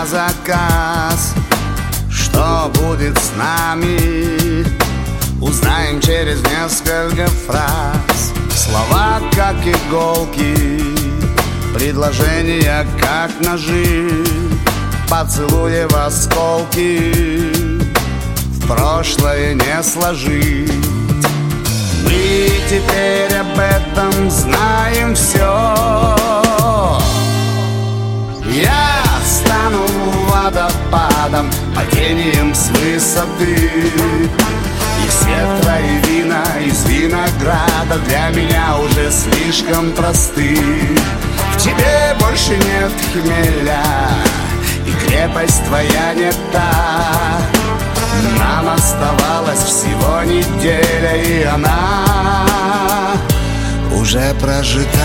заказ. Что будет с нами, узнаем через несколько фраз. Слова как иголки, предложения как ножи, поцелуи в осколки, в прошлое не сложить. Мы теперь об этом знаем все. Я стану водопадом, падением с высоты, и свет твои вина из винограда для меня уже слишком просты. В тебе больше нет хмеля, и крепость твоя не та. Нам оставалась всего неделя, и она уже прожита.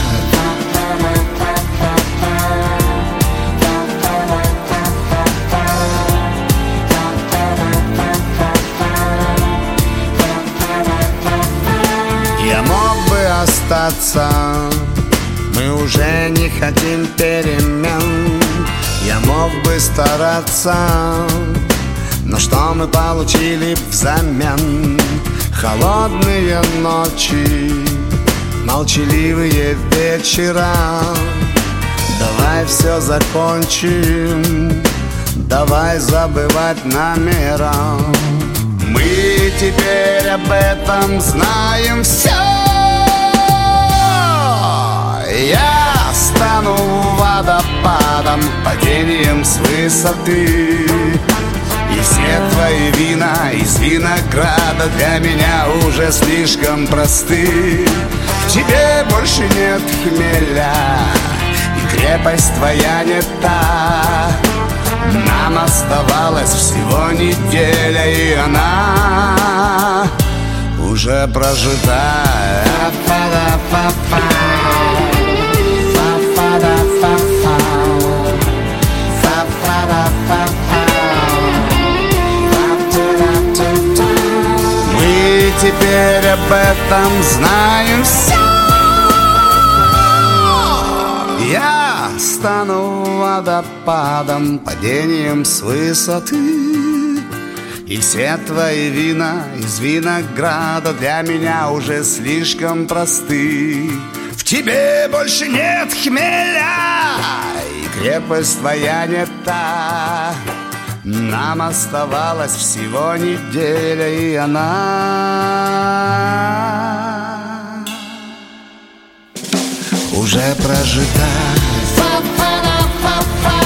Я мог бы остаться, мы уже не хотим перемен. Я мог бы стараться, но что мы получили взамен? Холодные ночи, молчаливые вечера. Давай все закончим, давай забывать намера. Мы теперь об этом знаем все. Я стану водопадом, падением с высоты, и все твои вина из винограда для меня уже слишком просты. В тебе больше нет хмеля, и крепость твоя не та. Нам оставалась всего неделя, и она уже прожита. Мы теперь об этом знаем все. Я стану водопадом, падением с высоты, и все твои вина из винограда для меня уже слишком просты. В тебе больше нет хмеля, и крепость твоя не та. Нам оставалась всего неделя, и она уже прожита.